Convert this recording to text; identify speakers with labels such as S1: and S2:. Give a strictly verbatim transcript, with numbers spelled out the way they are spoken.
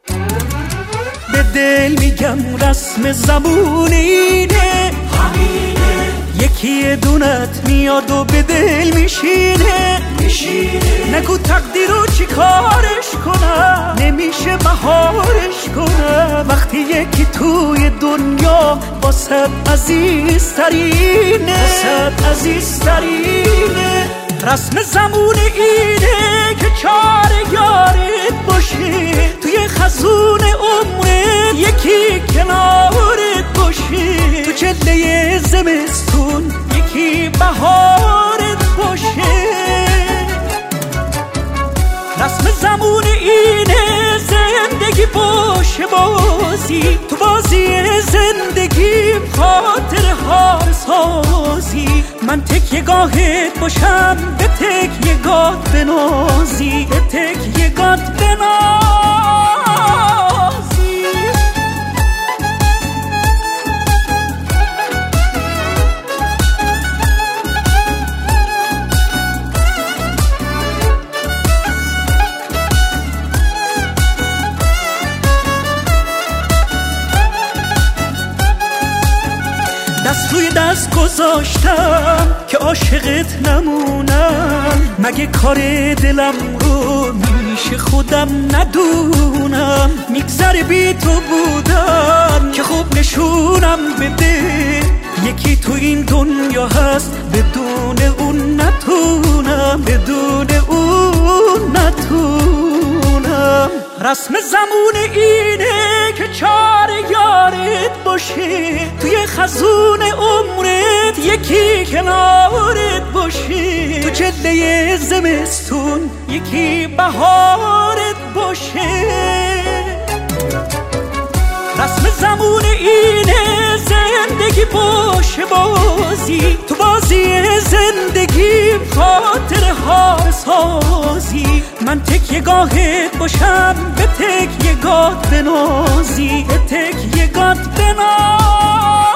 S1: به دل میگم رسم زبون اینه همینه، یکی دونت میاد و به دل میشینه میشینه. نگو تقدیرو چی کارش کنم، نمیشه بهارش کنم وقتی یکی توی دنیا واسه عزیزترینه واسه عزیزترینه. رسم زمون اینه که چار یارت باشه، توی خزون عمرت یکی کنارت باشه، تو چله زمستون یکی بهارت باشه. رسم زمون اینه زندگی باشه بازی، تو بازی زندگی خاطر ها سازی. من تکیه گاهت باشم، به تکیه گات بنازی، به تکیه گات بنازی. دست روی دست گذاشتم که عاشقت نمونم، مگه کار دلم رو میشه خودم ندونم. میگذره بی تو بودم که خوب نشونم بده، یکی تو این دنیا هست بدون اون نتونم، بدون اون نتونم. رسم زمون اینه که چار یارت باشه، توی خزون عمرت یکی کنارت باشه، تو چله زمستون یکی بهارت باشه. رسم زمون اینه زندگی باشه بازی، تو بازی زندگی خاطر ها سازی. من تکیه گاهت باشم، به تکیه گات بنازی، به تکیه گات بنازی.